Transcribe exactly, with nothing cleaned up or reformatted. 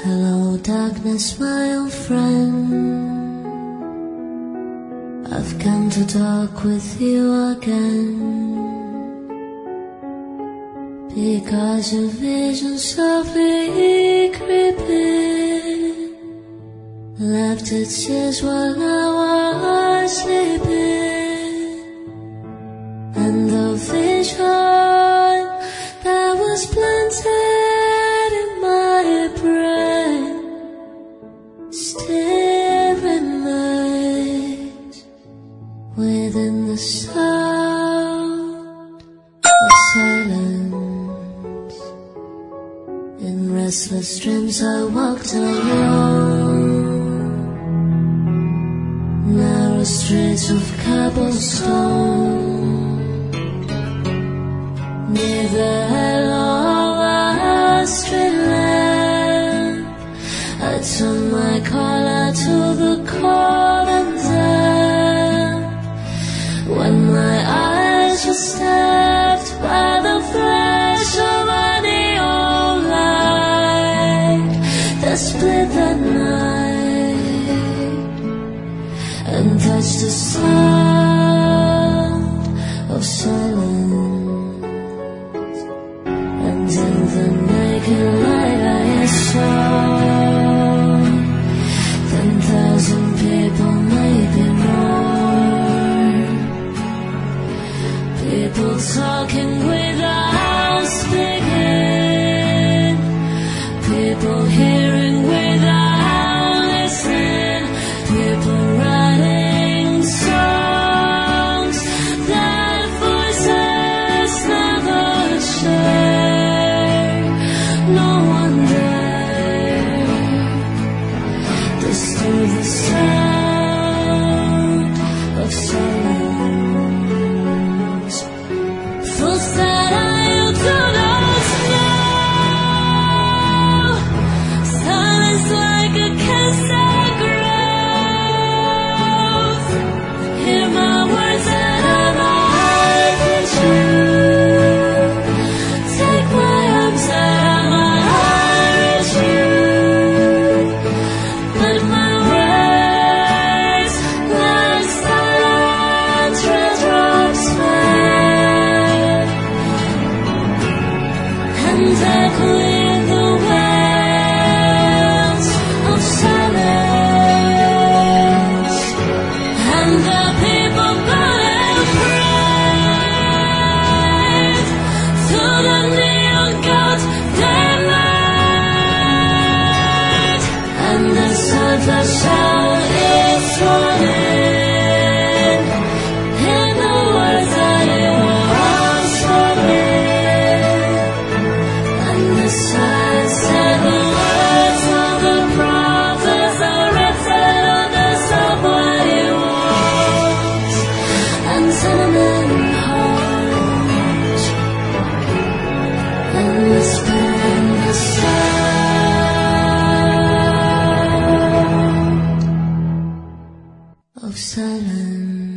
Hello darkness, my old friend, I've come to talk with you again, because your vision softly creeping left its tears while I was sleeping, and the vision that was planted in my brain still remains within the sound of silence. In restless dreams I walked alone, narrow streets of cobblestone, near the halo of a street lamp. I turned my collar to the cold and damp, when my eyes were stabbed by the flash of a neon light that split that night and touched the sound of silence. And in the naked light I saw ten thousand people, maybe more, people talking without speaking, people hearing without listening, people writing songs that voices never share. No wonder they stir the sound of silence. Fools that I do not know, silence like a cancer grows. Hear my words and I'm heart with you. Take my arms and I'm heart with you. But my words like silent raindrops fall, and echoing the wells of silence, and the people bow and pray to the neon god they made, and the sun that shone is running in the words that it was spoken, and the signs and the words of the prophets are written on the subway walls and tenement halls, and whisper in the sound of silence.